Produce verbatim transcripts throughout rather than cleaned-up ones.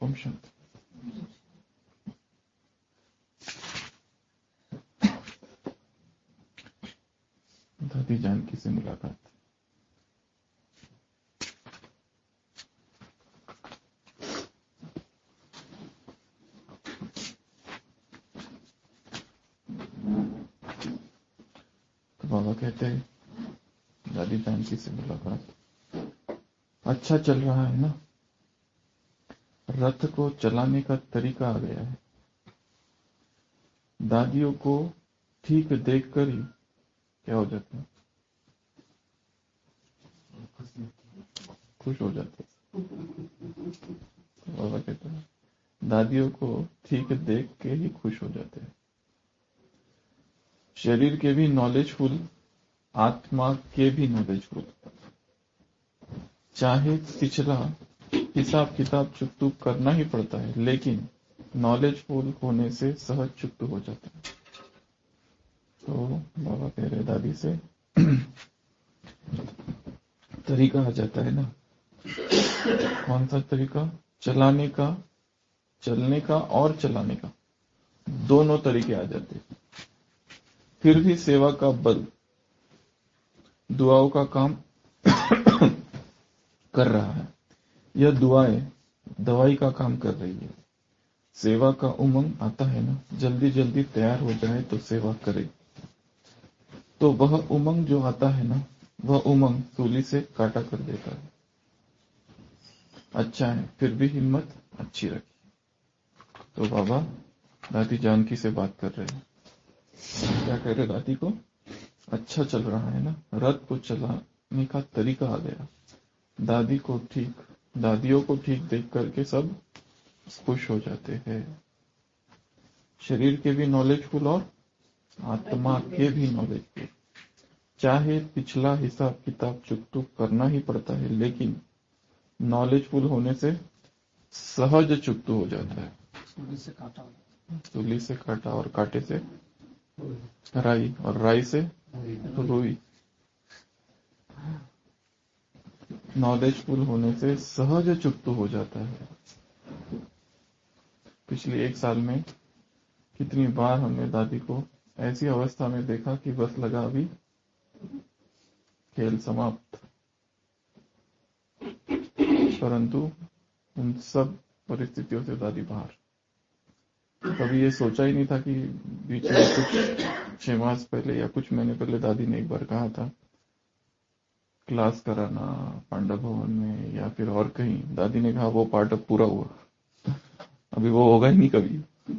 ओम शांति। दादी जानकी से मुलाकात। तो बाबा कहते हैं दादी जानकी से मुलाकात। अच्छा चल रहा है ना, रथ को चलाने का तरीका आ गया है। दादियों को ठीक देखकर ही क्या हो जाता है, खुश हो जाते हैं। बाबा कहते हैं दादियों को ठीक देख के ही खुश हो जाते हैं। शरीर के भी नॉलेजफुल, आत्मा के भी नॉलेजफुल। चाहे पिछला हिसाब किताब चुकतू करना ही पड़ता है, लेकिन नॉलेजफुल होने से सहज चुकतू हो जाता है। तो बाबा कह रहे दादी से तरीका आ जाता है ना। कौन सा तरीका? चलाने का, चलने का और चलाने का, दोनों तरीके आ जाते हैं। फिर भी सेवा का बल दुआओं का काम कर रहा है। यह दुआएं दवाई का काम कर रही है। सेवा का उमंग आता है ना, जल्दी जल्दी तैयार हो जाए तो सेवा करे। तो वह उमंग जो आता है ना, वह उमंग सूली से काटा कर देता है। अच्छा है, फिर भी हिम्मत अच्छी रखी। तो बाबा दादी जानकी से बात कर रहे हैं। क्या कह रहे दादी को? अच्छा चल रहा है ना, रथ को चलाने का तरीका आ गया। दादी को ठीक दादियों को ठीक देख करके सब खुश हो जाते हैं। शरीर के भी नॉलेजफुल और आत्मा के भी नॉलेजफुल। चाहे पिछला हिसाब किताब चुकतू करना ही पड़ता है, लेकिन नॉलेजफुल होने से सहज चुकतू हो जाता है। सूली से काटा, सूली से काटा और काटे से राई, और राई से रुई। नॉलेजफुल होने से सहज चुकतू हो जाता है। पिछले एक साल में कितनी बार हमने दादी को ऐसी अवस्था में देखा कि बस लगा अभी खेल समाप्त, परंतु उन सब परिस्थितियों से दादी बाहर। कभी ये सोचा ही नहीं था कि बीच में कुछ छह मास पहले या कुछ महीने पहले दादी ने एक बार कहा था क्लास कराना पांडव भवन में या फिर और कहीं। दादी ने कहा वो पार्ट अब पूरा हुआ, अभी वो होगा ही नहीं कभी।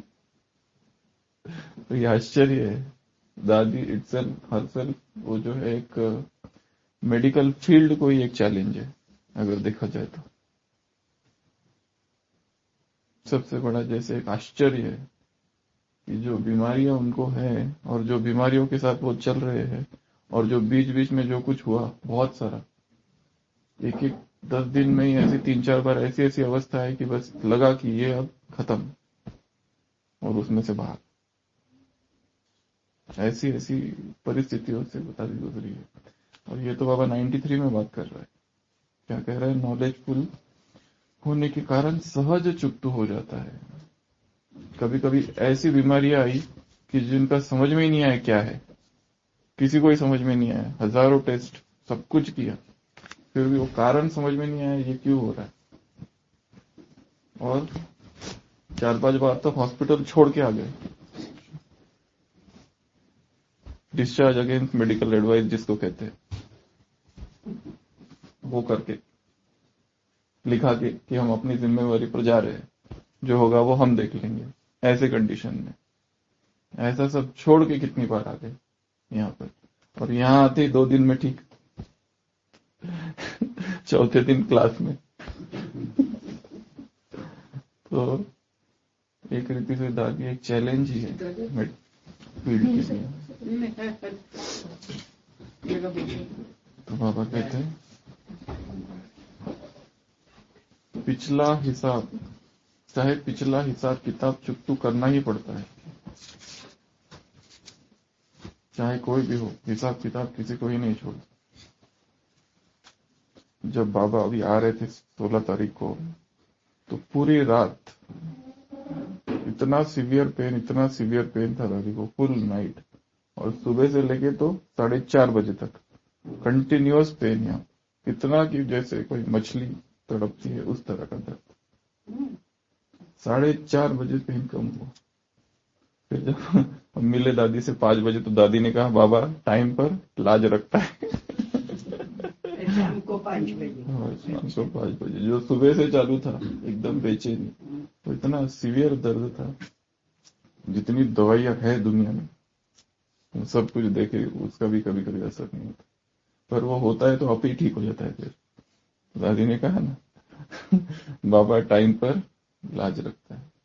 तो ये आश्चर्य है। दादी इटसेल्फ हरसेल्फ वो जो है एक मेडिकल फील्ड को ही एक चैलेंज है अगर देखा जाए तो। सबसे बड़ा जैसे एक आश्चर्य है कि जो बीमारियां उनको है और जो बीमारियों के साथ वो चल रहे हैं और जो बीच बीच में जो कुछ हुआ बहुत सारा, एक एक दस दिन में ही ऐसी तीन चार बार ऐसी ऐसी अवस्था है कि बस लगा कि ये अब खत्म, और उसमें से बाहर। ऐसी ऐसी परिस्थितियों से बता दी गुजरी है। और ये तो बाबा तिरानवे में बात कर रहा है। क्या कह रहा है? नॉलेजफुल होने के कारण सहज चुकतू हो जाता है। कभी कभी ऐसी बीमारियां आई कि जिनका समझ में ही नहीं आया क्या है, किसी को ही समझ में नहीं आया। हजारों टेस्ट सब कुछ किया, फिर भी वो कारण समझ में नहीं आया ये क्यों हो रहा है। और चार पांच बार तो हॉस्पिटल छोड़ के आ गए। डिस्चार्ज अगेंस्ट मेडिकल एडवाइस जिसको कहते हैं, वो करके लिखा के कि हम अपनी जिम्मेवारी पर जा रहे हैं, जो होगा वो हम देख लेंगे। ऐसे कंडीशन में ऐसा सब छोड़ के कितनी बार आ गए यहाँ पर, और यहाँ आते ही दो दिन में ठीक, चौथे दिन क्लास में। तो एक रीति से दादी एक चैलेंज ही है फील्ड के लिए। तो बाबा कहते हैं पिछला हिसाब, चाहे पिछला हिसाब किताब चुकतू करना ही पड़ता है। चाहे कोई भी हो, हिसाब किताब किसी को ही नहीं छोड़ता। जब बाबा अभी आ रहे थे सोलह तारीख को, तो पूरी रात इतना सीवियर पेन, इतना सीवियर पेन था दादी को, फुल नाइट, और सुबह से लेके तो साढ़े चार बजे तक कंटिन्यूअस पेन। यहाँ इतना कि जैसे कोई मछली तड़पती है उस तरह का दर्द। साढ़े चार बजे पेन कम हुआ। फिर जब हम मिले दादी से पांच बजे, तो दादी ने कहा बाबा टाइम पर लाज रखता है। शाम को पाँच बजे हाँ, शाम को पांच बजे, जो सुबह से चालू था एकदम बेचैनी, तो इतना सीवियर दर्द था। जितनी दवाइयां है दुनिया में, वो सब कुछ देखे, उसका भी कभी कभी असर नहीं होता, पर वो होता है तो आप ही ठीक हो जाता है। फिर दादी ने कहा ना बाबा टाइम पर लाज रखता है।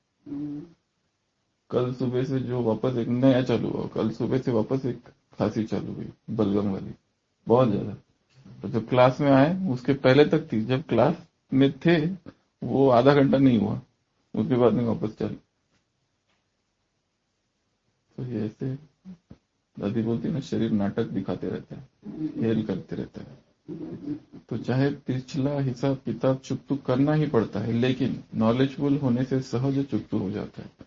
कल सुबह से जो वापस एक नया चालू हुआ, कल सुबह से वापस एक खांसी चालू हुई, बलगम वाली, बहुत ज्यादा। तो जब क्लास में आए, उसके पहले तक थी, जब क्लास में थे वो आधा घंटा नहीं हुआ, उसके बाद में वापस चालू। तो ये ऐसे दादी बोलती है ना, शरीर नाटक दिखाते रहता है, खेल करते रहता है। तो चाहे पिछला हिसाब किताब चुकतू करना ही पड़ता है, लेकिन नॉलेजफुल होने से सहज चुकतू हो जाता है,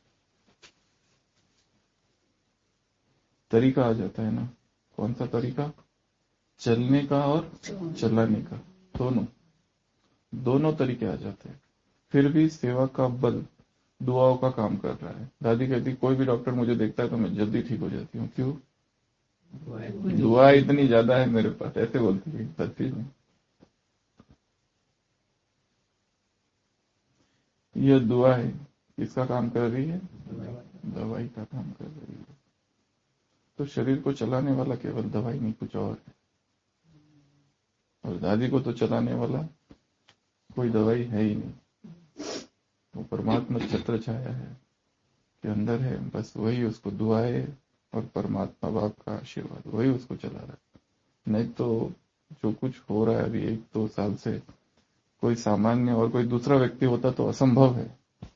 तरीका आ जाता है ना। कौन सा तरीका? चलने का और चलाने का, दोनों दोनों तरीके आ जाते हैं। फिर भी सेवा का बल दुआओं का काम कर रहा है। दादी कहती कोई भी डॉक्टर मुझे देखता है तो मैं जल्दी ठीक हो जाती हूँ। क्यों? दुआ इतनी ज्यादा है मेरे पास, ऐसे बोलती है सच्ची में। यह दुआ है, किसका काम कर रही है? दवाई का काम कर रही है। तो शरीर को चलाने वाला केवल दवाई नहीं, कुछ और है। और दादी को तो चलाने वाला कोई दवाई है ही नहीं, वो परमात्मा छत्र छाया है के अंदर है, बस वही उसको दुआएं और परमात्मा बाप का आशीर्वाद, वही उसको चला रहा है। नहीं तो जो कुछ हो रहा है अभी एक दो साल से, कोई सामान्य और कोई दूसरा व्यक्ति होता तो असंभव है,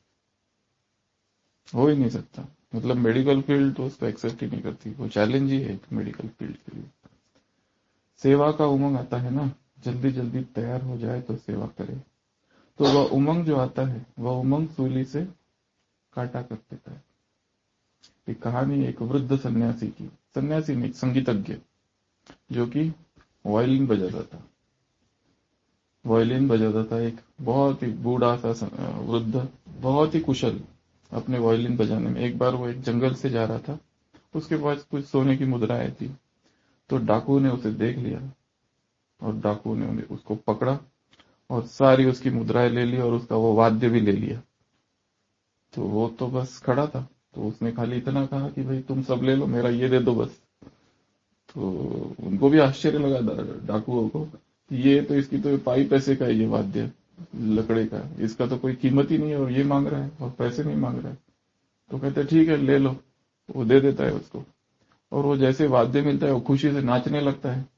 हो ही नहीं सकता। मतलब मेडिकल फील्ड तो उसको एक्सेप्ट ही नहीं करती, वो चैलेंज ही है एक मेडिकल फील्ड के लिए। सेवा का उमंग आता है ना, जल्दी जल्दी तैयार हो जाए तो सेवा करे, तो वह उमंग जो आता है, वह उमंग सूली से काटा कर देता है। एक कहानी एक वृद्ध सन्यासी की, सन्यासी नहीं, संगीतज्ञ, जो कि वायलिन बजाता था। वायलिन बजाता था, एक बहुत ही बूढ़ा सा वृद्ध, बहुत ही कुशल अपने वायलिन बजाने में। एक बार वो एक जंगल से जा रहा था, उसके पास कुछ सोने की मुद्राएं थी, तो डाकू ने उसे देख लिया, और डाकू ने उसको पकड़ा और सारी उसकी मुद्राएं ले ली, और उसका वो वाद्य भी ले लिया। तो वो तो बस खड़ा था, तो उसने खाली इतना कहा कि भाई तुम सब ले लो, मेरा ये दे दो बस। तो उनको भी आश्चर्य लगा डाकुओं को, ये तो इसकी तो पाई पैसे का है, ये वाद्य लकड़े का, इसका तो कोई कीमत ही नहीं है, और ये मांग रहा है और पैसे नहीं मांग रहा है। तो कहते ठीक है ले लो, वो दे देता है उसको, और वो जैसे वाद्य मिलता है वो खुशी से नाचने लगता है,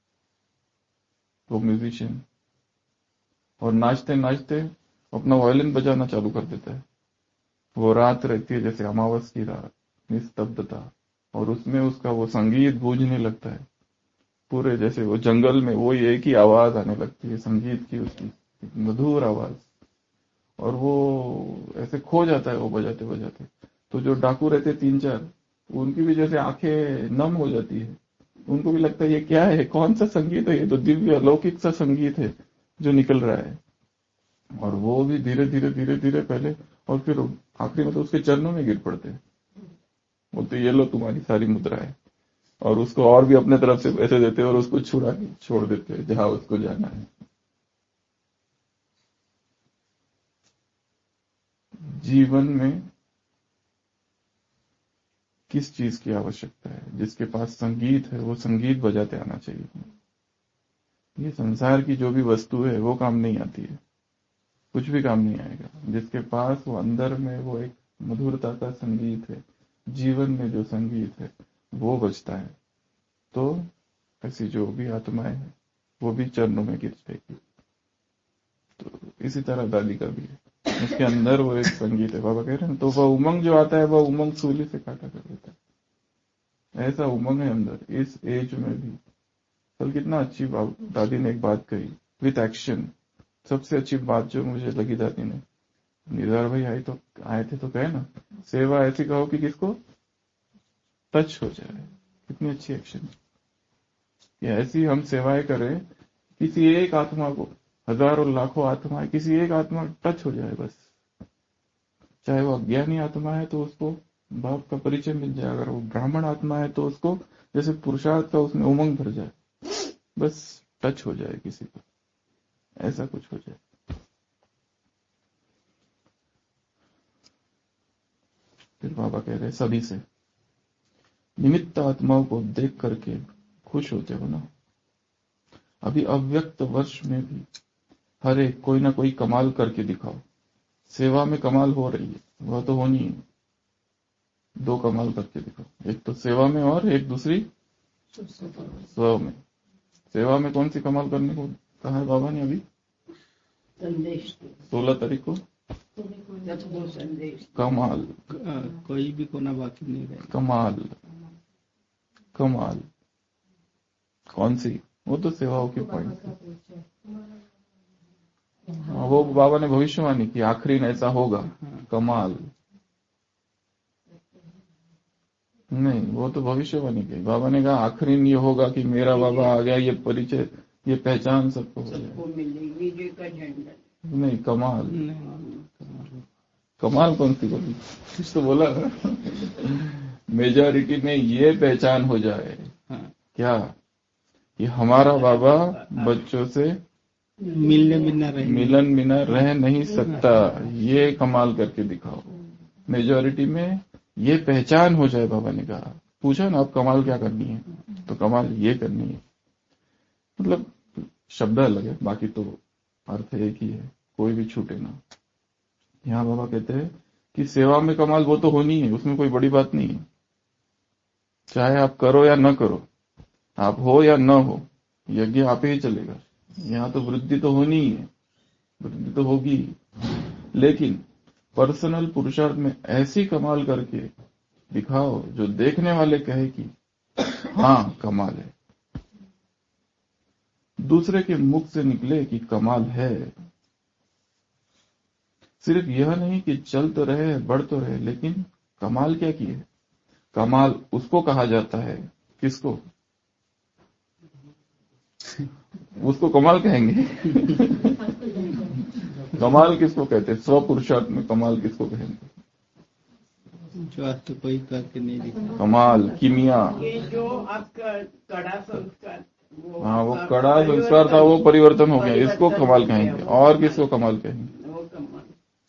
वो म्यूजिशियन, और नाचते नाचते अपना वायलिन बजाना चालू कर देता है। वो रात रहती है जैसे अमावस की रात, निस्तब्धता, और उसमें उसका वो संगीत गूंजने लगता है पूरे, जैसे वो जंगल में वो एक ही आवाज आने लगती है संगीत की, उसकी मधुर आवाज, और वो ऐसे खो जाता है वो बजाते बजाते। तो जो डाकू रहते तीन चार, उनकी भी जैसे आंखें नम हो जाती है, उनको भी लगता है ये क्या है, कौन सा संगीत है, ये तो दिव्य अलौकिक सा संगीत है जो निकल रहा है। और वो भी धीरे धीरे धीरे धीरे पहले, और फिर आखिरी में तो उसके चरणों में गिर पड़ते हैं, बोलते ये लो तुम्हारी सारी मुद्राएं, और उसको और भी अपने तरफ से पैसे देते और उसको छुड़ा के छोड़ देते जहां उसको जाना है। जीवन में किस चीज की आवश्यकता है? जिसके पास संगीत है वो संगीत बजाते आना चाहिए। ये संसार की जो भी वस्तु है वो काम नहीं आती है, कुछ भी काम नहीं आएगा। जिसके पास वो अंदर में वो एक मधुरता का संगीत है, जीवन में जो संगीत है वो बजता है, तो ऐसी जो भी आत्माएं हैं वो भी चरणों में गिर जाएगी। तो इसी तरह दादी का भी है, उसके अंदर वो एक संगीत है, बाबा कह रहे हैं। तो वह उमंग जो आता है वह उमंग सूली से काटा कर देता है। ऐसा उमंग है अंदर इस एज में भी। कल कितना अच्छी बात दादी ने एक बात कही, विथ एक्शन। सबसे अच्छी बात जो मुझे लगी दादी ने, निरार भाई आए तो आए थे तो कहे ना, सेवा ऐसी कहो कि किसको टच हो जाए। कितनी अच्छी एक्शन, ये ऐसी हम सेवाएं करें किसी एक आत्मा को, हजारों लाखों आत्माएं किसी एक आत्मा टच हो जाए बस। चाहे वो अज्ञानी आत्मा है तो उसको बाप का परिचय मिल जाए, अगर वो ब्राह्मण आत्मा है तो उसको जैसे पुरुषार्थ का उसमें उमंग भर जाए, बस टच हो जाए किसी को, ऐसा कुछ हो जाए। फिर बाबा कह रहे सभी से निमित्त आत्माओं को देख करके खुश होते हो ना। अभी अव्यक्त वर्ष में भी हर एक कोई ना कोई कमाल करके दिखाओ। सेवा में कमाल हो रही है, वह तो होनी है। दो कमाल करके दिखाओ, एक तो सेवा में और एक दूसरी स्व में। सेवा में कौन सी कमाल करने को कहा है बाबा ने? अभी संदेश सोलह तारीख को संदेश कमाल, कोई भी कोना बाकी नहीं रहे। कमाल कमाल कौन सी? वो तो सेवाओं के पॉइंट। वो बाबा ने भविष्यवाणी की आखिरी में ऐसा होगा, कमाल नहीं, वो तो भविष्यवाणी की। बाबा ने कहा आखिरी में ये होगा कि मेरा बाबा आ गया, ये परिचय, ये पहचान सबको हो सबको जाए। मिलेगी विजय का झंडा। नहीं, कमाल कमाल कौन सी बोली? कुछ तो बोला ना। मेजॉरिटी में ये पहचान हो जाए क्या कि हमारा बाबा बच्चों से मिलने बिना रहे मिलन बिना रह नहीं सकता, ये कमाल करके दिखाओ। मेजॉरिटी में ये पहचान हो जाए। बाबा ने कहा, पूछा ना आप कमाल क्या करनी है, तो कमाल ये करनी है। मतलब शब्द अलग है, बाकी तो अर्थ एक ही है, कोई भी छूटे ना। यहाँ बाबा कहते हैं कि सेवा में कमाल वो तो होनी है, उसमें कोई बड़ी बात नहीं है। चाहे आप करो या न करो, आप हो या न हो, यज्ञ आप ही चलेगा। यहाँ तो वृद्धि तो होनी ही है, वृद्धि तो होगी। लेकिन पर्सनल पुरुषार्थ में ऐसी कमाल करके दिखाओ जो देखने वाले कहे कि हाँ कमाल है, दूसरे के मुख से निकले कि कमाल है। सिर्फ यह नहीं कि चल तो रहे, बढ़ तो रहे, लेकिन कमाल क्या किए? कमाल उसको कहा जाता है, किसको? उसको कमाल कहेंगे। कमाल किसको कहते हैं? स्व पुरुषार्थ में कमाल किसको कहेंगे? जो आज तो कोई करके नहीं दिखा। कमाल किमिया, ये जो आपका कड़ा संस्कार, वो हाँ वो आपका कड़ा संस्कार था, वो परिवर्तन हो गया, इसको कमाल कहेंगे। और किसको कमाल कहेंगे? वो कमाल।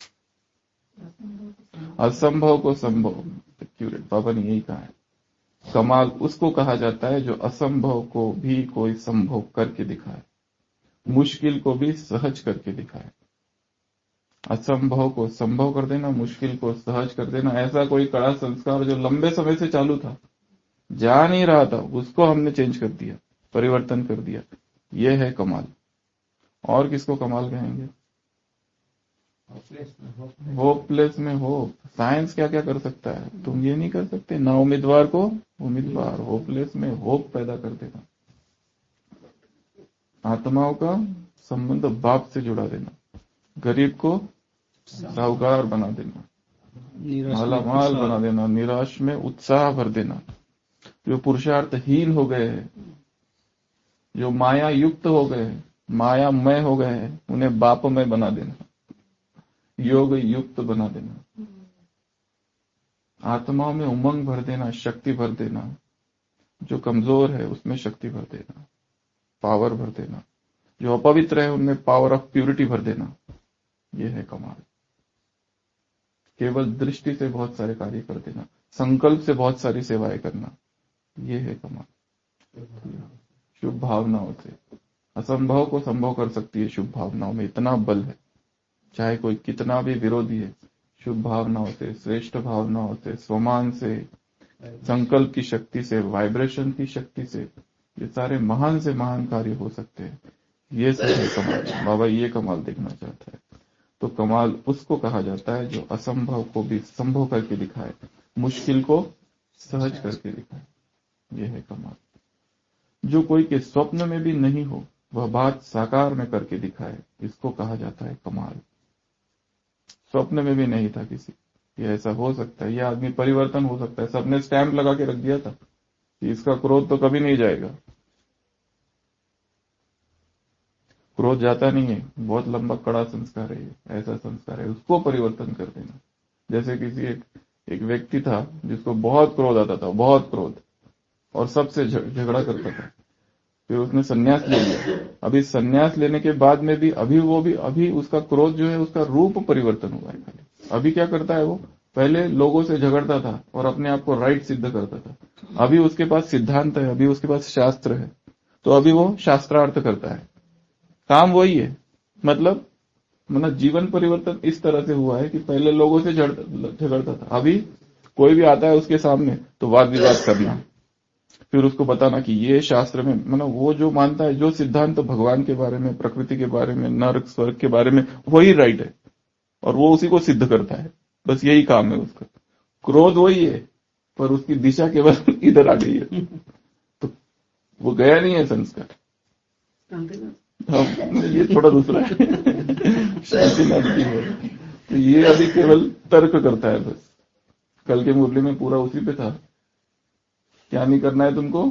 असंभव को संभव, एक्यूरेट बाबा ने यही कहा है। कमाल उसको कहा जाता है जो असंभव को भी कोई संभव करके दिखाए, मुश्किल को भी सहज करके दिखाए। असंभव को संभव कर देना, मुश्किल को सहज कर देना। ऐसा कोई कड़ा संस्कार जो लंबे समय से चालू था, जा नहीं रहा था, उसको हमने चेंज कर दिया, परिवर्तन कर दिया। यह है कमाल। और किसको कमाल कहेंगे? होपलेस में होप। साइंस क्या क्या कर सकता है, तुम ये नहीं कर सकते। ना उम्मीदवार को उम्मीदवार, होपलेस में होप पैदा कर देना। आत्माओं का संबंध बाप से जुड़ा देना, गरीब को साहूकार बना देना, मालामाल बना देना, निराश में उत्साह भर देना। जो पुरुषार्थहीन हो गए हैं, जो माया युक्त हो गए हैं, मायामय हो गए हैं, उन्हें बापमय बना देना, योग युक्त बना देना। आत्माओं में उमंग भर देना, शक्ति भर देना। जो कमजोर है उसमें शक्ति भर देना, पावर भर देना। जो अपवित्र है उनमें पावर ऑफ प्यूरिटी भर देना। यह है कमाल। केवल दृष्टि से बहुत सारे कार्य कर देना, संकल्प से बहुत सारी सेवाएं करना, यह है कमाल। शुभ भावनाओं से असंभव को संभव कर सकती है। शुभ भावनाओं में इतना बल है, चाहे कोई कितना भी विरोधी है। शुभ भावनाओं से, श्रेष्ठ भावनाओं से, स्वमान से, संकल्प की शक्ति से, वाइब्रेशन की शक्ति से, ये सारे महान से महान कार्य हो सकते हैं। ये सब है कमाल। बाबा ये कमाल देखना चाहता है। तो कमाल उसको कहा जाता है जो असंभव को भी संभव करके दिखाए, मुश्किल को सहज करके दिखाए। यह है कमाल। जो कोई के स्वप्न में भी नहीं हो, वह बात साकार में करके दिखाए, इसको कहा जाता है कमाल। स्वप्न में भी नहीं था किसी ये ऐसा हो सकता है, ये आदमी परिवर्तन हो सकता है। सबने स्टैंप लगा के रख दिया था कि इसका क्रोध तो कभी नहीं जाएगा। क्रोध जाता नहीं है, बहुत लंबा कड़ा संस्कार है, ऐसा संस्कार है, उसको परिवर्तन कर देना। जैसे किसी एक एक व्यक्ति था जिसको बहुत क्रोध आता था, बहुत क्रोध, और सबसे झगड़ा करता था। फिर उसने संन्यास ले लिया। अभी संन्यास लेने के बाद में भी अभी वो भी अभी उसका क्रोध जो है उसका रूप परिवर्तन हुआ है खाली। अभी क्या करता है वो, पहले लोगों से झगड़ता था और अपने आप को राइट सिद्ध करता था। अभी उसके पास सिद्धांत है, अभी उसके पास शास्त्र है, तो अभी वो शास्त्रार्थ करता है। काम वही है, मतलब मतलब जीवन परिवर्तन इस तरह से हुआ है कि पहले लोगों से झगड़ता था, अभी कोई भी आता है उसके सामने तो वाद विवाद करना, फिर उसको बताना कि ये शास्त्र में, मतलब वो जो मानता है, जो सिद्धांत तो भगवान के बारे में, प्रकृति के बारे में, नरक स्वर्ग के बारे में, वही राइट है और वो उसी को सिद्ध करता है। बस यही काम है उसका। क्रोध वही है पर उसकी दिशा केवल इधर आ गई है, तो वो गया नहीं है संस्कार। हाँ, ये थोड़ा दूसरा है शांतिनाथ की है, तो ये अभी केवल तर्क करता है बस। कल के मुरली में पूरा उसी पे था। क्या नहीं करना है तुमको,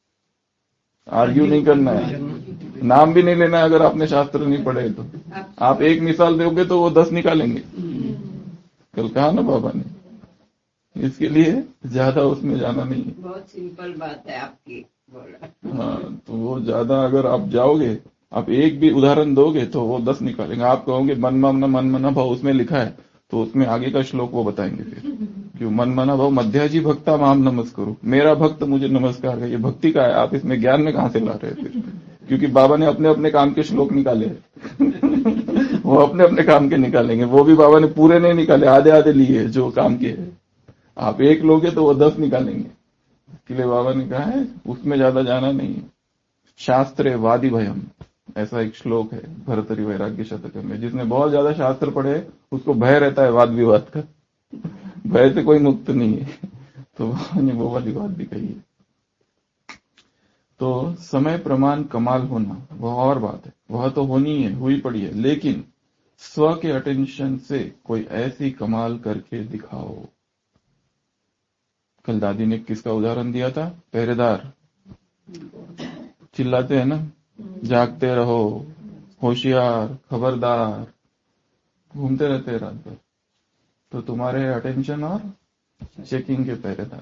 आर्ग्यू नहीं करना है, नाम भी नहीं लेना है। अगर आपने शास्त्र नहीं पढ़े तो आप एक मिसाल दोगे तो वो दस निकालेंगे। कल कहा ना बाबा ने, इसके लिए ज्यादा उसमें जाना नहीं है। बहुत सिंपल बात है आपकी बोला। हाँ, तो वो ज्यादा अगर आप जाओगे, आप एक भी उदाहरण दोगे तो वो दस निकालेंगे। आप कहोगे मन मना मन मना भाव उसमें लिखा है, तो उसमें आगे का श्लोक वो बताएंगे फिर, क्यों मन मना भाव मध्याजी भक्ता माम नमस्करो, मेरा भक्त मुझे नमस्कार है। ये भक्ति का है, आप इसमें ज्ञान में कहां से ला रहे हैं फिर? क्योंकि बाबा ने अपने अपने काम के श्लोक निकाले हैं वो अपने अपने काम के निकालेंगे, वो भी बाबा ने पूरे नहीं निकाले, आधे आधे लिए जो काम के है। आप एक लोगे तो वो दस निकालेंगे। इसलिए बाबा ने कहा है उसमें ज्यादा जाना नहीं है। शास्त्रे वादी भयम, ऐसा एक श्लोक है भरतरी वैराग्य शतक में। जिसने बहुत ज्यादा शास्त्र पढ़े उसको भय रहता है वाद विवाद का, भय से कोई मुक्त नहीं है, तो वो वाली बात भी कही है। तो समय प्रमाण कमाल होना वह और बात है, वह तो होनी है, हुई पड़ी है, लेकिन स्व के अटेंशन से कोई ऐसी कमाल करके दिखाओ। कल दादी ने किसका उदाहरण दिया था, पहरेदार चिल्लाते हैं ना, जागते रहो, होशियार, खबरदार, घूमते रहते हैं रात भर, तो तुम्हारे अटेंशन और चेकिंग के पहरेदार।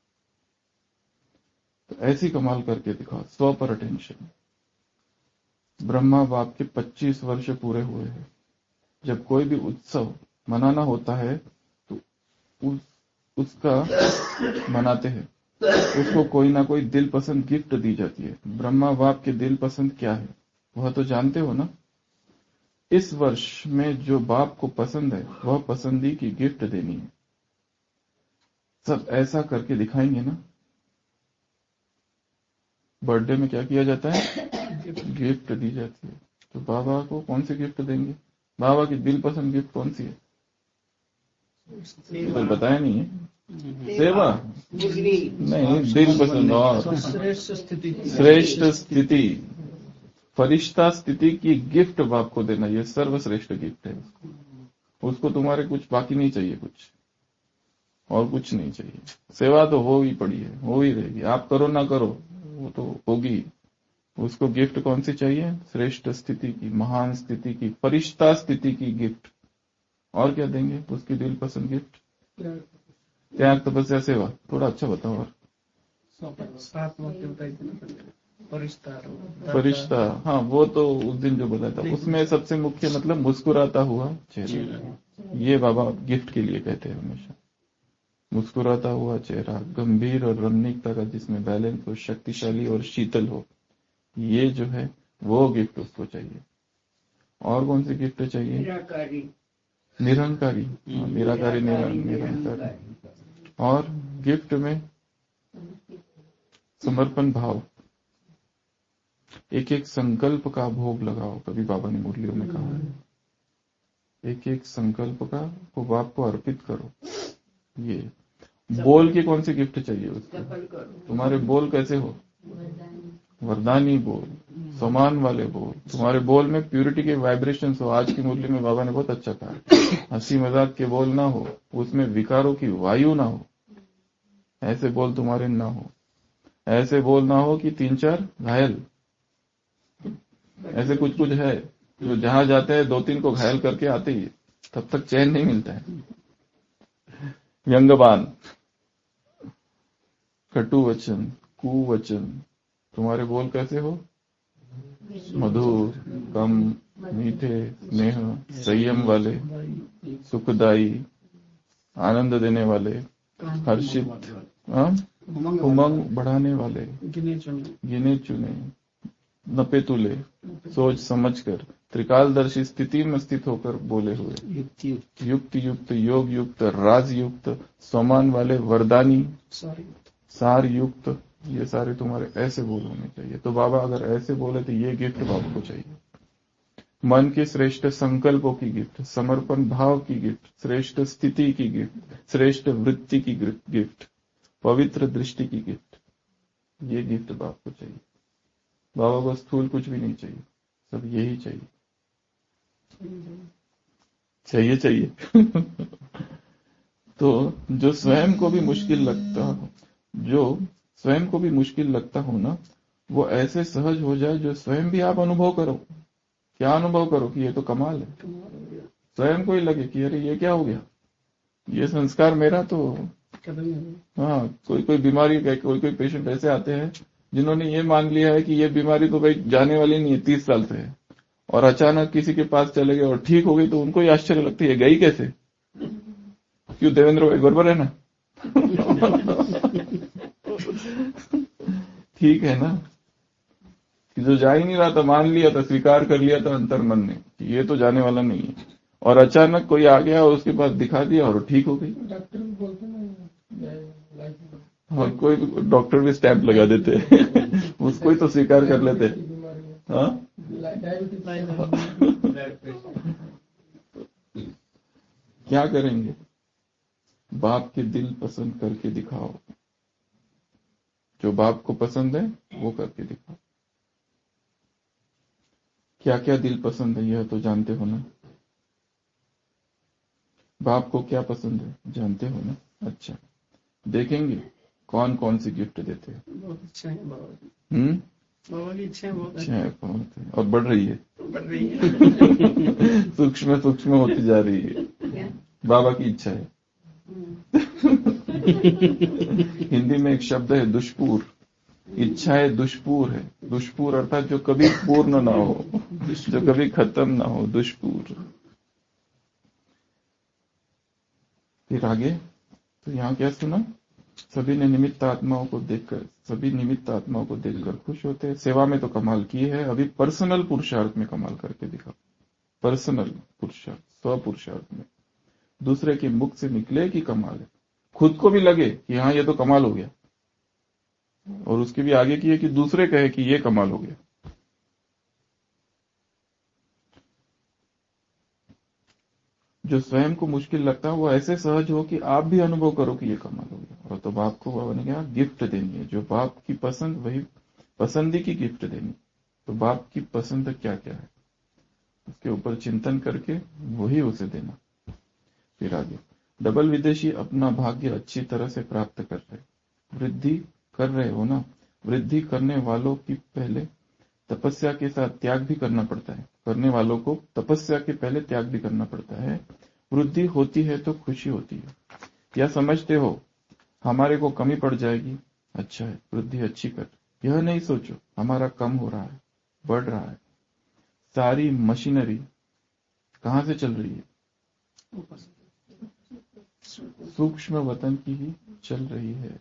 तो ऐसी कमाल करके दिखाओ, स्व पर अटेंशन। ब्रह्मा बाप के पच्चीस वर्ष पूरे हुए हैं। जब कोई भी उत्सव मनाना होता है तो उस, उसका मनाते हैं, उसको कोई ना कोई दिल पसंद गिफ्ट दी जाती है। ब्रह्मा बाप के दिल पसंद क्या है वह तो जानते हो ना। इस वर्ष में जो बाप को पसंद है वह पसंदी की गिफ्ट देनी है। सब ऐसा करके दिखाएंगे ना। बर्थडे में क्या किया जाता है, गिफ्ट दी जाती है। तो बाबा को कौन सी गिफ्ट देंगे, बाबा की दिल पसंद गिफ्ट कौन सी है, तो बताया नहीं है। सेवा नहीं, दिल पसंद और श्रेष्ठ स्थिति, श्रेष्ठ स्थिति, फरिश्ता स्थिति की गिफ्ट बाप को देना, ये सर्वश्रेष्ठ गिफ्ट है। उसको तुम्हारे कुछ बाकी नहीं चाहिए, कुछ और कुछ नहीं चाहिए। सेवा तो हो ही पड़ी है, हो ही रहेगी, आप करो ना करो वो तो होगी। उसको गिफ्ट कौन सी चाहिए, श्रेष्ठ स्थिति की, महान स्थिति की, फरिश्ता स्थिति की गिफ्ट। और क्या देंगे उसकी दिल पसंद गिफ्ट, त्याग, तपस्या, सेवा। थोड़ा अच्छा बताओ। और फरिश्ता, हाँ वो तो उस दिन जो बताया था उसमें सबसे मुख्य मतलब मुस्कुराता हुआ चेहरा, ये बाबा गिफ्ट के लिए कहते हैं हमेशा। मुस्कुराता हुआ चेहरा, गंभीर और रमणीकता का जिसमें बैलेंस हो, शक्तिशाली और शीतल हो, ये जो है वो गिफ्ट उसको चाहिए। और कौन सी गिफ्ट चाहिए, निराकारी, निरंकारी, हाँ, निराकारी, निरंकारी। और गिफ्ट में समर्पण भाव, एक एक संकल्प का भोग लगाओ। कभी बाबा ने मुरलियों में कहा है, एक एक संकल्प का वो बाप को अर्पित करो। ये बोल की कौन सी गिफ्ट चाहिए उसको, तुम्हारे बोल कैसे हो, वरदानी बोल, समान वाले बोल, तुम्हारे बोल में प्यूरिटी के वाइब्रेशन हो। आज की मुरली में बाबा ने बहुत अच्छा कहा, हंसी मजाक के बोल ना हो, उसमें विकारों की वायु ना हो, ऐसे बोल तुम्हारे ना हो। ऐसे बोल ना हो कि तीन चार घायल, ऐसे कुछ कुछ है जो जहां जाते हैं दो तीन को घायल करके आते ही, तब तक चैन नहीं मिलता है। व्यंग्यबान, कटु वचन, कुवचन, तुम्हारे बोल कैसे हो? मधुर, कम, मीठे, स्नेह, संयम वाले, सुखदाई, आनंद देने वाले, हर्षित, हाँ? उमंग बढ़ाने वाले, गिने चुने, नपे तुले, सोच समझकर, त्रिकालदर्शी स्थिति में स्थित होकर बोले हुए, युक्त युक्त युक्त, योग युक्त, राज युक्त, समान वाले, वरदानी, सार युक्त, ये सारे तुम्हारे ऐसे बोल होने चाहिए। तो बाबा अगर ऐसे बोले तो ये गिफ्ट बाबा को चाहिए। मन के श्रेष्ठ संकल्पों की गिफ्ट, समर्पण भाव की गिफ्ट, श्रेष्ठ स्थिति की गिफ्ट, श्रेष्ठ वृत्ति की गिफ्ट, पवित्र दृष्टि की गिफ्ट, ये गिफ्ट बाबा को चाहिए। बाबा को स्थूल कुछ भी नहीं चाहिए, सब यही चाहिए, चाहिए चाहिए तो जो स्वयं को भी मुश्किल लगता हो, जो स्वयं को भी मुश्किल लगता हो ना, वो ऐसे सहज हो जाए जो स्वयं भी आप अनुभव करो। क्या अनुभव करो कि ये तो कमाल है। स्वयं को ही लगे कि अरे ये क्या हो गया, ये संस्कार मेरा तो, हाँ, कोई कोई बीमारी, कोई कोई पेशेंट ऐसे आते हैं जिन्होंने ये मान लिया है कि ये बीमारी तो भाई जाने वाली नहीं है, तीस साल से है, और अचानक किसी के पास चले गए और ठीक हो गई, तो उनको ही आश्चर्य लगता है ये गई कैसे। क्यों देवेंद्र भाई गड़बड़ है ना ठीक है ना, कि जो जा ही नहीं रहा था, मान लिया था, स्वीकार कर लिया था अंतर मन ने कि ये तो जाने वाला नहीं है, और अचानक कोई आ गया और उसके पास दिखा दिया और ठीक हो गई। हाँ, कोई डॉक्टर भी स्टैंप लगा देते उसको ही तो स्वीकार कर लेते। हाँ क्या करेंगे? बाप के दिल पसंद करके दिखाओ, जो बाप को पसंद है वो करके दिखाओ। क्या क्या दिल पसंद है यह तो जानते हो ना, बाप को क्या पसंद है जानते हो ना। अच्छा, देखेंगे कौन कौन सी गिफ्ट देते हैं। बहुत अच्छा है बाबा जी, हम्म बाबा की इच्छा बहुत अच्छा है, बहुत है और बढ़ रही है बढ़ रही है सूक्ष्म सूक्ष्म होती जा रही है। क्या? बाबा की इच्छा है हिंदी में एक शब्द है दुष्पूर, इच्छाएं दुष्पूर है। दुष्पूर अर्थात जो कभी पूर्ण ना हो, जो कभी खत्म ना हो, दुष्पूर। फिर आगे तो यहाँ क्या सुना, सभी ने निमित्त आत्माओं को देखकर, सभी निमित्त आत्माओं को देखकर खुश होते हैं। सेवा में तो कमाल की है, अभी पर्सनल पुरुषार्थ में कमाल करके दिखा। पर्सनल पुरुषार्थ, स्व पुरुषार्थ में दूसरे के मुख से निकले कि कमाल है, खुद को भी लगे कि हाँ ये तो कमाल हो गया, और उसके भी आगे की है कि दूसरे कहे कि ये कमाल हो गया। जो स्वयं को मुश्किल लगता है वो ऐसे सहज हो कि आप भी अनुभव करो कि ये कमाल हो गया। और तो बाप को बाबा ने कहा गिफ्ट देनी है, जो बाप की पसंद, वही पसंदी की गिफ्ट देनी। तो बाप की पसंद क्या क्या है उसके ऊपर चिंतन करके वही उसे देना। फिर आगे, डबल विदेशी अपना भाग्य अच्छी तरह से प्राप्त कर रहे, वृद्धि कर रहे हो ना। वृद्धि करने वालों की पहले तपस्या के साथ त्याग भी करना पड़ता है, करने वालों को तपस्या के पहले त्याग भी करना पड़ता है। वृद्धि होती है तो खुशी होती है। या समझते हो हमारे को कमी पड़ जाएगी, अच्छा है, वृद्धि अच्छी कर। यह नहीं सोचो हमारा कम हो रहा है, बढ़ रहा है। सारी मशीनरी कहां से चल रही है? सूक्ष्म वतन की ही चल रही है।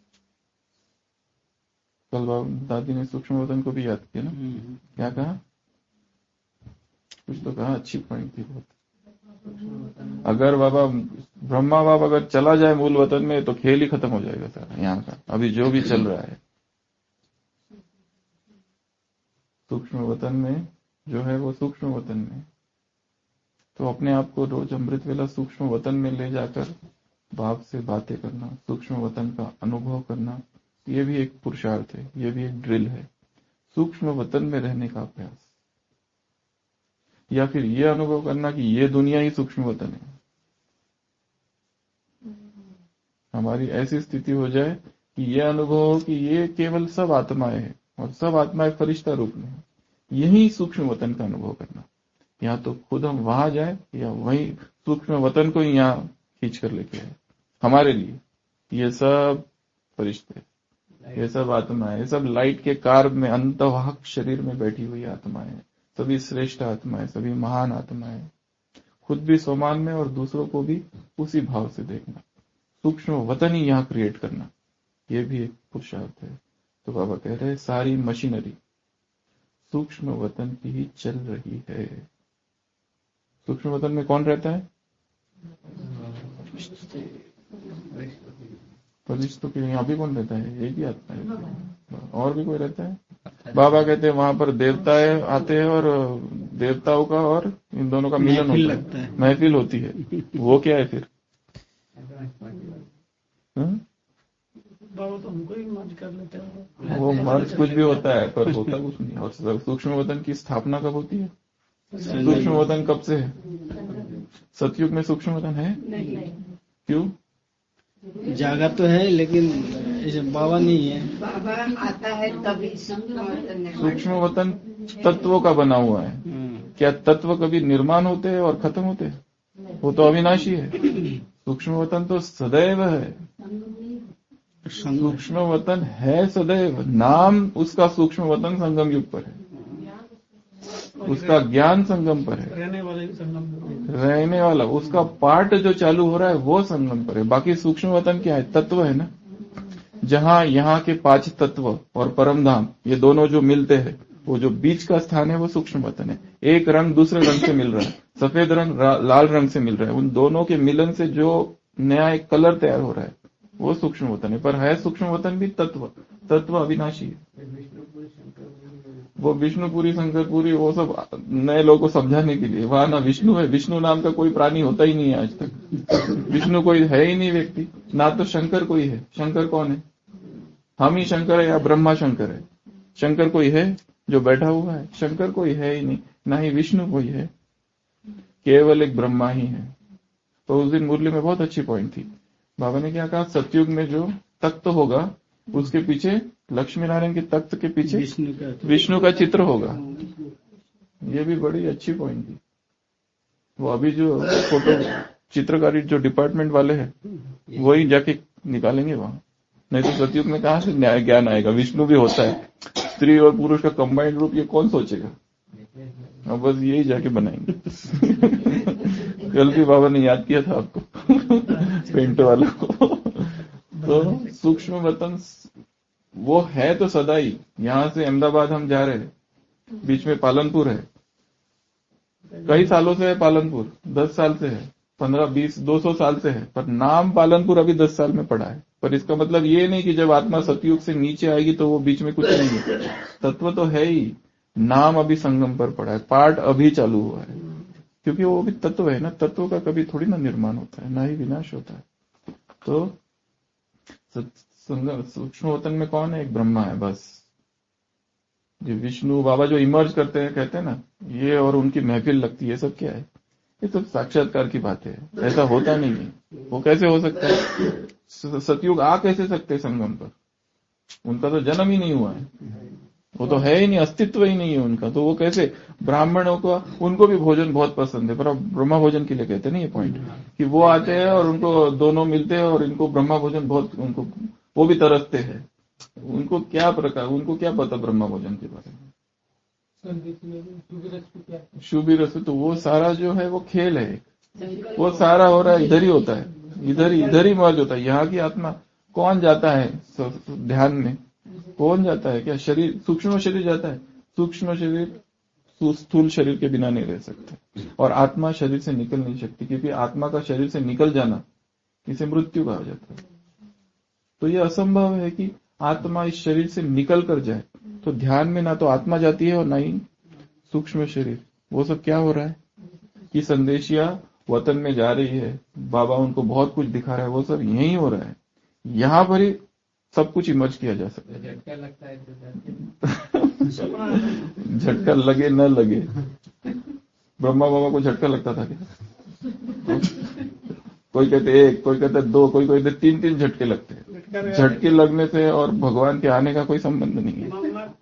कल दादी ने सूक्ष्म वतन को भी याद किया ना, क्या कहा, कुछ तो कहा, अच्छी पॉइंट थी बहुत। अगर बाबा ब्रह्मा बाबा अगर चला जाए मूल वतन में तो खेल ही खत्म हो जाएगा सारा यहाँ का, अभी जो भी चल रहा है। सूक्ष्म वतन में जो है वो सूक्ष्म वतन में, तो अपने आप को रोज अमृत वेला सूक्ष्म वतन में ले जाकर बाप से बातें करना, सूक्ष्म वतन का अनुभव करना, ये भी एक पुरुषार्थ है, ये भी एक ड्रिल है। सूक्ष्म वतन में रहने का अभ्यास, या फिर ये अनुभव करना कि ये दुनिया ही सूक्ष्म वतन है। हमारी ऐसी स्थिति हो जाए कि ये अनुभव हो कि ये केवल सब आत्माएं हैं और सब आत्माएं फरिश्ता रूप में है, यही सूक्ष्म वतन का अनुभव करना। या तो खुद हम वहां जाए या वही सूक्ष्म वतन को ही यहाँ खींच कर लेके आए हमारे लिए। ये सब फरिश्ते, ये सब आत्माएं, ये सब लाइट के कार में अंतवाहक शरीर में बैठी हुई आत्माएं, सभी श्रेष्ठ आत्माएं, सभी महान आत्माएं, खुद भी समान में और दूसरों को भी उसी भाव से देखना, सूक्ष्म वतन ही यहाँ क्रिएट करना, ये भी एक पुरुषार्थ है। तो बाबा कह रहे हैं सारी मशीनरी सूक्ष्म वतन की ही चल रही है। सूक्ष्म वतन में कौन रहता है? फरिश्तों के यहाँ भी कौन रहता है? एक ही आत्मा है, और भी कोई रहता है? बाबा कहते हैं वहां पर देवताएं आते हैं और देवताओं का और इन दोनों का मिलन होता है, महफिल होती है। वो क्या है फिर? बाबा तो हमको ही मर्ज कर लेते हैं। वो मर्ज कुछ भी होता है पर होता कुछ नहीं। और सूक्ष्म वतन की स्थापना कब होती है? सूक्ष्म वतन कब से है? सतयुग में सूक्ष्म वतन है? क्यों? जागा तो है लेकिन ऐसे बाबा नहीं है। बाबा आता है तभी सूक्ष्म वतन तत्वों का बना हुआ है। क्या तत्व कभी निर्माण होते हैं और खत्म होते हैं? वो तो अविनाशी है। सूक्ष्म वतन तो सदैव है। सूक्ष्म वतन है सदैव, नाम उसका सूक्ष्म वतन संगम युग पर है, उसका ज्ञान संगम पर है, रहने वाले संगम रहने वाला उसका पार्ट जो चालू हो रहा है वो संगम पर है। बाकी सूक्ष्म वतन क्या है? तत्व है ना। जहां यहाँ के पांच तत्व और परम धाम ये दोनों जो मिलते हैं, वो जो बीच का स्थान है वो सूक्ष्म वतन है। एक रंग दूसरे रंग से मिल रहा है, सफेद रंग लाल रंग से मिल रहा है, उन दोनों के मिलन से जो नया एक कलर तैयार हो रहा है वो सूक्ष्म वतन है। पर है सूक्ष्म वतन भी तत्व, तत्व अविनाशी है। वो विष्णुपुरी, शंकरपुरी, वो सब नए लोगों को समझाने के लिए। वहां ना विष्णु है, विष्णु नाम का कोई प्राणी होता ही नहीं है आज तक। विष्णु कोई है ही नहीं व्यक्ति, ना तो शंकर कोई है। शंकर कौन है? हम ही शंकर है या ब्रह्मा शंकर है? शंकर कोई है जो बैठा हुआ है? शंकर कोई है ही नहीं, ना ही विष्णु कोई है, केवल एक ब्रह्मा ही है। तो उस दिन मुरली में बहुत अच्छी पॉइंट थी। बाबा ने क्या कहा? सतयुग में जो तख्त होगा उसके पीछे, लक्ष्मी नारायण के तख्त के पीछे विष्णु का विष्णु का चित्र होगा। ये भी बड़ी अच्छी पॉइंट थी। वो अभी जो फोटो चित्रकारी जो डिपार्टमेंट वाले हैं वही जाके निकालेंगे वहां, नहीं तो सतयुग में कहां से न्याय ज्ञान आएगा? विष्णु भी होता है, स्त्री और पुरुष का कंबाइंड रूप, ये कौन सोचेगा? अब बस यही जाके बनाएंगे। कल भी बाबा ने याद किया था आपको पेंट वालों को। तो सूक्ष्म वतन वो है तो सदा ही। यहां से अहमदाबाद हम जा रहे हैं, बीच में पालनपुर है, कई सालों से है पालनपुर, दस साल से है, पंद्रह बीस दो सौ साल से है, पर नाम पालनपुर अभी दस साल में पड़ा है। पर इसका मतलब ये नहीं कि जब आत्मा सतयुग से नीचे आएगी तो वो बीच में कुछ नहीं है। तत्व तो है ही, नाम अभी संगम पर पड़ा है, पार्ट अभी चालू हुआ है, क्योंकि वो भी तत्व है ना। तत्व का कभी थोड़ी ना निर्माण होता है, ना ही विनाश होता है। तो सूक्ष्म वतन में कौन है? एक ब्रह्मा है बस। जो विष्णु बाबा जो इमर्ज करते हैं, कहते हैं ना, ये और उनकी महफिल लगती है, सब क्या है? ये तो साक्षात्कार की बात है, ऐसा होता नहीं है। वो कैसे हो सकता है? सतयुग आ कैसे सकते हैं संगम पर? उनका तो जन्म ही नहीं हुआ है, वो तो है ही नहीं, अस्तित्व ही नहीं है उनका। तो वो कैसे? ब्राह्मणों को, उनको भी भोजन बहुत पसंद है, पर ब्रह्मा भोजन के लिए कहते हैं ना ये पॉइंट, कि वो आते हैं और उनको दोनों मिलते हैं और इनको ब्रह्मा भोजन बहुत, उनको वो भी तरसते हैं। उनको क्या प्रकार, उनको क्या पता ब्रह्मा भोजन के बारे में? शुभ रस, तो वो सारा जो है वो खेल है, वो सारा हो रहा है इधर ही होता है, इधर ही इधर ही मर्ज होता है। यहाँ की आत्मा कौन जाता है ध्यान में? कौन जाता है? क्या शरीर, सूक्ष्म शरीर जाता है? सूक्ष्म शरीर स्थूल शरीर के बिना नहीं रह सकता, और आत्मा शरीर से निकल नहीं सकती, क्योंकि आत्मा का शरीर से निकल जाना इसे मृत्यु कहा जाता है। तो यह असंभव है कि आत्मा इस शरीर से निकल कर जाए। तो ध्यान में ना तो आत्मा जाती है और ना ही सूक्ष्म शरीर। वो सब क्या हो रहा है कि संदेशिया वतन में जा रही है, बाबा उनको बहुत कुछ दिखा रहा है, वो सब यही हो रहा है। यहाँ पर ही सब कुछ इमर्ज किया जा सकता है। क्या लगता है झटका लगे न लगे, ब्रह्मा बाबा को झटका लगता था क्या? कोई कहते एक, कोई कहते दो, कोई कहते तीन तीन झटके लगते हैं। झटके लगने से और भगवान के आने का कोई संबंध नहीं है।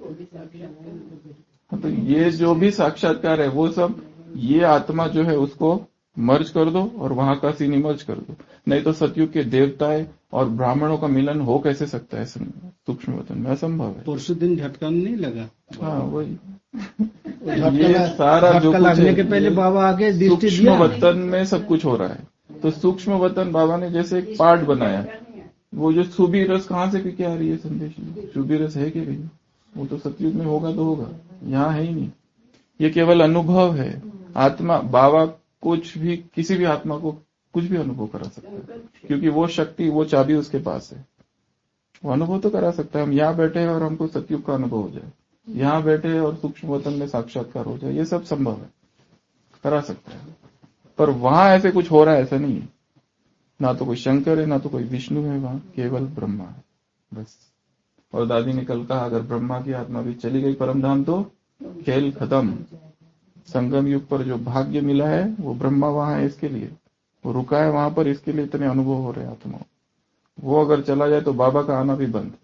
हाँ, तो ये जो भी साक्षात्कार है वो सब ये आत्मा जो है उसको मर्ज कर दो और वहां का सीन मर्ज कर दो। नहीं तो सतयुग के देवताएं और ब्राह्मणों का मिलन हो कैसे सकता है सूक्ष्म वतन में? असंभव है। परसों दिन झटका नहीं लगा। हाँ वही ये सारा जो कुछ लगने के पहले बाबा आके दृष्टि सूक्ष्म दिया। वतन में सब कुछ हो रहा है। तो सूक्ष्म वतन बाबा ने जैसे एक पार्ट बनाया, वो जो सुबी रस कहाँ से पी के आ रही है संदेश में? सुबी रस है कि नहीं? वो तो सतयुग में होगा तो होगा, यहाँ है ही नहीं। ये केवल अनुभव है। आत्मा बाबा कुछ भी किसी भी आत्मा को कुछ भी अनुभव करा सकता है, क्योंकि वो शक्ति वो चाबी उसके पास है। वो अनुभव तो करा सकता है। हम यहाँ बैठे हैं और हमको सतयुग का अनुभव हो जाए, यहाँ बैठे हैं और सूक्ष्म वतन में साक्षात्कार हो जाए, ये सब संभव है, करा सकता है। पर वहां ऐसे कुछ हो रहा है ऐसा नहीं है। ना तो कोई शंकर है, ना तो कोई विष्णु है, वहां केवल ब्रह्मा है बस। और दादी ने कल कहा अगर ब्रह्मा की आत्मा भी चली गई परम धाम तो खेल खत्म। संगम युग पर जो भाग्य मिला है वो ब्रह्मा वहां है इसके लिए, वो रुका है वहां पर इसके लिए, इतने अनुभव हो रहे हैं आत्मा। वो अगर चला जाए तो बाबा का आना भी बंद।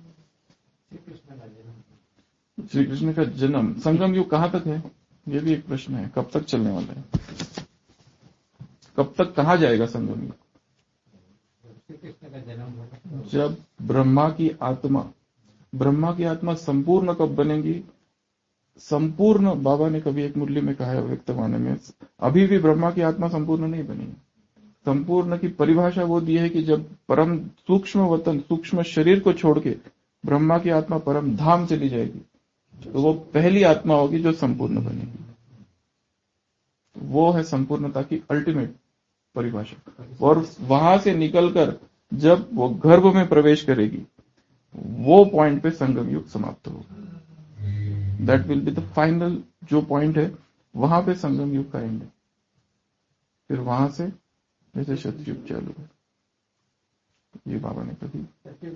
श्री कृष्ण का जन्म संगम युग कहां तक है ये भी एक प्रश्न है। कब तक चलने वाला है? कब तक कहा जाएगा संगम युग? जब ब्रह्मा की आत्मा ब्रह्मा की आत्मा संपूर्ण कब बनेगी? संपूर्ण बाबा ने कभी एक मुरली में कहा है व्यक्तवाणी में, अभी भी ब्रह्मा की आत्मा संपूर्ण नहीं बनी। संपूर्ण की परिभाषा वो दी है कि जब परम सूक्ष्म वतन सूक्ष्म शरीर को छोड़ के ब्रह्मा की आत्मा परम धाम चली जाएगी तो वो पहली आत्मा होगी जो संपूर्ण बनेगी। वो है संपूर्णता की अल्टीमेट परिभाषा। और वहां से निकलकर जब वो गर्भ में प्रवेश करेगी वो पॉइंट पे संगम युग समाप्त होगा। That will be the final जो पॉइंट है, वहां पे संगम युग का एंड है। फिर वहां से जैसे सतयुग चालू है। ये बाबा ने कही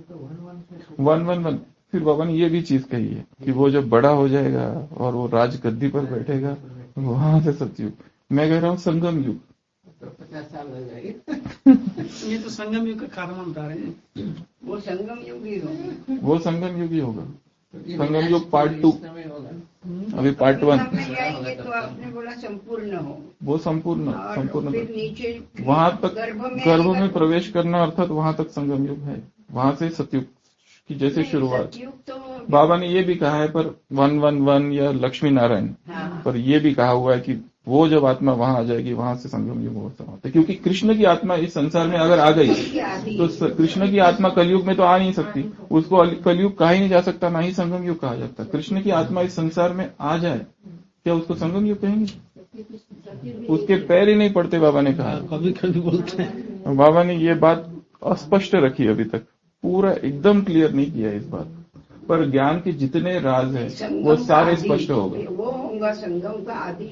वन वन वन। फिर बाबा ने ये भी चीज कही है कि वो जब बड़ा हो जाएगा और वो राज गद्दी पर बैठेगा वहां से सतयुग। मैं कह रहा हूं संगम युग पचास साल हो जाएंगे। ये तो संगम युग का कारण बता रहे हैं। वो संगम युग ही होगा। वो संगम युग ही होगा। संगम युग पार्ट टू, अभी पार्ट वन। ये तो आपने बोला संपूर्ण हो, वो संपूर्ण संपूर्ण फिर नीचे वहां तक गर्भ में गर्भ में प्रवेश करना, अर्थात वहां तक संगम युग है। वहां से सतयुग की जैसे शुरुआत। तो बाबा ने ये भी कहा है पर वन वन वन या लक्ष्मी नारायण, हाँ। पर ये भी कहा हुआ है कि वो जब आत्मा वहां आ जाएगी वहां से संगम युग हो समाप्त है। क्योंकि कृष्ण की आत्मा इस संसार में अगर आ गई तो कृष्ण की आत्मा कलयुग में तो आ नहीं सकती, उसको कलयुग कहा ही नहीं जा सकता, ना ही संगम युग कहा जाता। कृष्ण की आत्मा इस संसार में आ जाए क्या उसको संगम युग कहेंगे? उसके पैर ही नहीं पड़ते, बाबा ने कहा। कभी कभी बोलते हैं। बाबा ने ये बात अस्पष्ट रखी, अभी तक पूरा एकदम क्लियर नहीं किया इस बात पर। ज्ञान के जितने राज है वो सारे स्पष्ट हो गए। वो होगा संगम का आदि।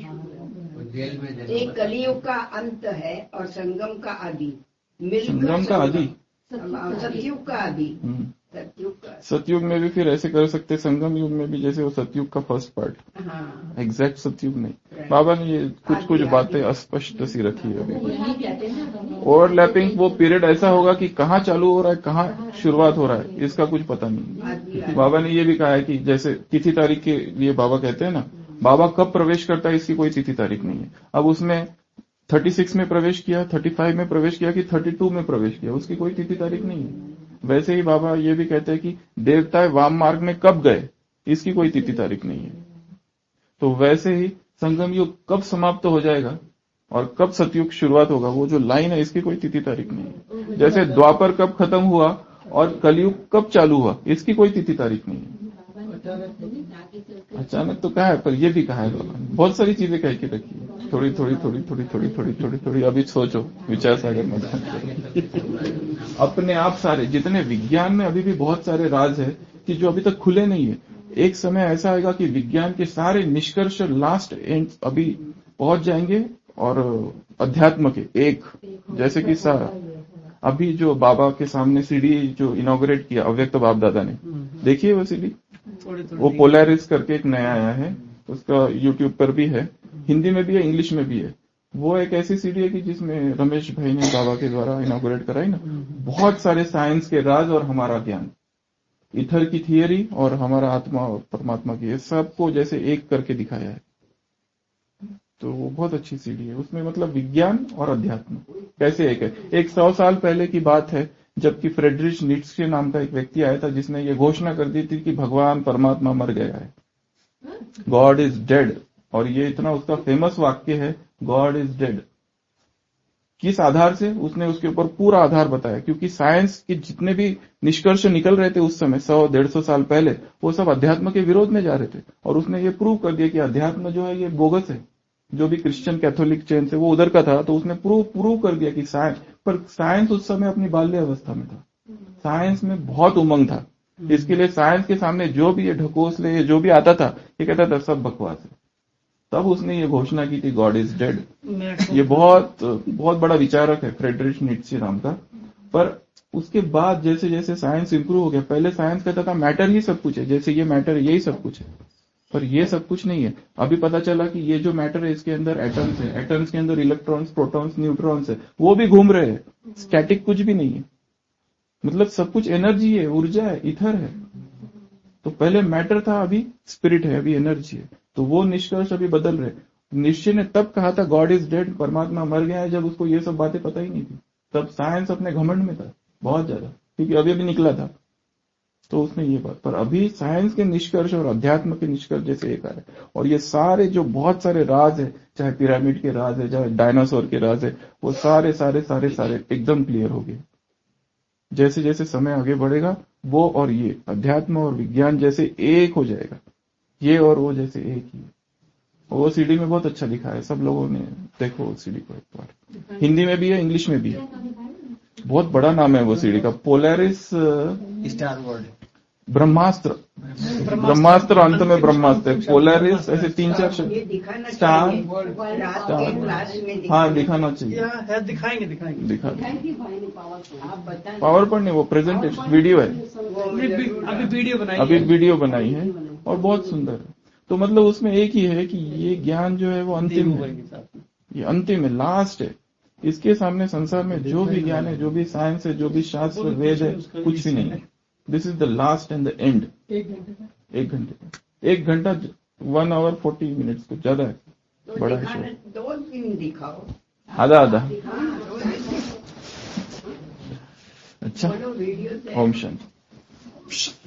एक कलियुग का अंत है और संगम का आदि मिलकर संगम का आदि, सतयुग का आदि। सतयुग का सतयुग में भी फिर ऐसे कर सकते, संगम युग में भी जैसे वो सतयुग का फर्स्ट पार्ट, हाँ। एग्जैक्ट सतयुग नहीं। बाबा ने ये कुछ कुछ बातें अस्पष्ट सी रखी है अभी। ओवरलैपिंग वो पीरियड ऐसा होगा कि कहाँ चालू हो रहा है कहाँ शुरुआत हो रहा है इसका कुछ पता नहीं। बाबा ने ये भी कहा है कि जैसे तिथि तारीख के लिए बाबा कहते हैं ना, बाबा कब प्रवेश करता है इसकी कोई तिथि तारीख नहीं है। अब उसने छत्तीस में प्रवेश किया, पैंतीस में प्रवेश किया कि बत्तीस में प्रवेश किया, उसकी कोई तिथि तारीख नहीं है। वैसे ही बाबा ये भी कहते हैं कि देवता वाम मार्ग में कब गए इसकी कोई तिथि तारीख नहीं है। तो वैसे ही संगम युग कब समाप्त हो जाएगा और कब सतयुग शुरुआत होगा, वो जो लाइन है इसकी कोई तिथि तारीख नहीं है। जैसे द्वापर कब खत्म हुआ और कलयुग कब चालू हुआ इसकी कोई तिथि तारीख नहीं है। अचानक तो कहा है, पर ये भी कहा है बाबा ने, बहुत सारी चीजें कह के रखी है। थोड़ी थोड़ी थोड़ी थोड़ी थोड़ी थोड़ी थोड़ी थोड़ी अभी सोचो, विचार सागर में अपने आप सारे जितने विज्ञान में अभी भी बहुत सारे राज है कि जो अभी तक खुले नहीं है। एक समय ऐसा आएगा कि विज्ञान के सारे निष्कर्ष लास्ट एंड अभी पहुंच जाएंगे और अध्यात्म के एक जैसे कि सारा अभी जो बाबा के सामने सीढ़ी जो इनॉग्रेट किया अव्यक्त बाप दादा ने, देखिए वो सीढ़ी थोड़ी थोड़ी वो पोलैरिस करके एक नया आया है, उसका यूट्यूब पर भी है, हिंदी में भी है, इंग्लिश में भी है। वो एक ऐसी सीडी है कि जिसमें रमेश भाई ने बाबा के द्वारा इनॉग्रेट कराई ना, बहुत सारे साइंस के राज और हमारा ज्ञान, इथर की थियरी और हमारा आत्मा और परमात्मा की, ये सबको जैसे एक करके दिखाया है। तो वो बहुत अच्छी सीडी है। उसमें मतलब विज्ञान और अध्यात्म कैसे एक है। एक सौ साल पहले की बात है, जबकि फ्रेडरिश नीट्शे नाम का एक व्यक्ति आया था जिसने ये घोषणा कर दी थी कि भगवान परमात्मा मर गया है, गॉड इज डेड। और ये इतना उसका फेमस वाक्य है, गॉड इज डेड। किस आधार से? उसने उसके ऊपर पूरा आधार बताया, क्योंकि साइंस के जितने भी निष्कर्ष निकल रहे थे उस समय सौ डेढ़ सौ साल पहले, वो सब अध्यात्म के विरोध में जा रहे थे। और उसने ये प्रूव कर दिया कि अध्यात्म जो है ये बोगस है। जो भी क्रिश्चियन कैथोलिक चेन से वो उधर का था, तो उसने प्रूव प्रूव कर दिया कि साइंस, पर साइंस उस समय अपनी बाल्य अवस्था में था, साइंस में बहुत उमंग था। इसके लिए साइंस के सामने जो भी ये ढकोस ले, जो भी आता था, ये कहता था सब बकवास है। तब उसने ये घोषणा की थी, गॉड इज डेड। ये बहुत बहुत बड़ा विचारक है फ्रेडरिश नीट्शे नाम का। पर उसके बाद जैसे जैसे साइंस इंप्रूव हो गया, पहले साइंस कहता था मैटर ही सब कुछ है, जैसे ये मैटर यही सब कुछ है, पर ये सब कुछ नहीं है। अभी पता चला कि ये जो मैटर है इसके अंदर एटम्स है, एटम्स के अंदर इलेक्ट्रॉन्स, प्रोटॉन्स, न्यूट्रॉन्स है, वो भी घूम रहे हैं, स्टैटिक कुछ भी नहीं है। मतलब सब कुछ एनर्जी है, ऊर्जा है, इथर है। तो पहले मैटर था, अभी स्पिरिट है, अभी एनर्जी है। तो वो निष्कर्ष अभी बदल रहे। निश्चय ने तब कहा था गॉड इज डेड, परमात्मा मर गया है, जब उसको ये सब बातें पता ही नहीं थी। तब साइंस अपने घमंड में था बहुत ज्यादा, क्योंकि अभी अभी निकला था। तो उसने ये बात, पर अभी साइंस के निष्कर्ष और अध्यात्म के निष्कर्ष जैसे एक आ रहे, और ये सारे जो बहुत सारे राज है, चाहे पिरामिड के राज है, चाहे डायनासोर के राज है, वो सारे सारे सारे सारे एकदम क्लियर हो गए। जैसे जैसे समय आगे बढ़ेगा, वो और ये अध्यात्म और विज्ञान जैसे एक हो जाएगा, ये और वो जैसे एक ही है। वो सीडी में बहुत अच्छा दिखा है, सब लोगों ने देखो उस सीडी को एक बार। हिंदी में भी है, इंग्लिश में भी है। बहुत बड़ा नाम है वो सीडी का, पोलैरिस स्टार वर्ल्ड, ब्रह्मास्त्र। ब्रह्मास्त्र अंत में ब्रह्मास्त्र, पोलैरिस ऐसे तीन चार शब्द, स्टार, हाँ दिखाना चाहिए, है दिखाएंगे दिखाएंगे दिखा पावर पॉइंट नहीं, वो प्रेजेंटेशन वीडियो है, अभी वीडियो बनाई अभी वीडियो बनाई है और बहुत सुंदर है। तो मतलब उसमें एक ही है कि ये ज्ञान जो है वो अंतिम है, ये अंतिम है, लास्ट है। इसके सामने संसार में जो भी ज्ञान है, जो भी साइंस है, जो भी शास्त्र वेद है, कुछ भी नहीं है। This is the last and the end. एक घंटे एक घंटा वन आवर फोर्टी मिनट्स, कुछ ज्यादा है, तो बड़ा है दिखाना, शो। दो दिन दिखाओ, आधा आधा। हाँ, अच्छा, बोलो वीडियो से। ओम शांति।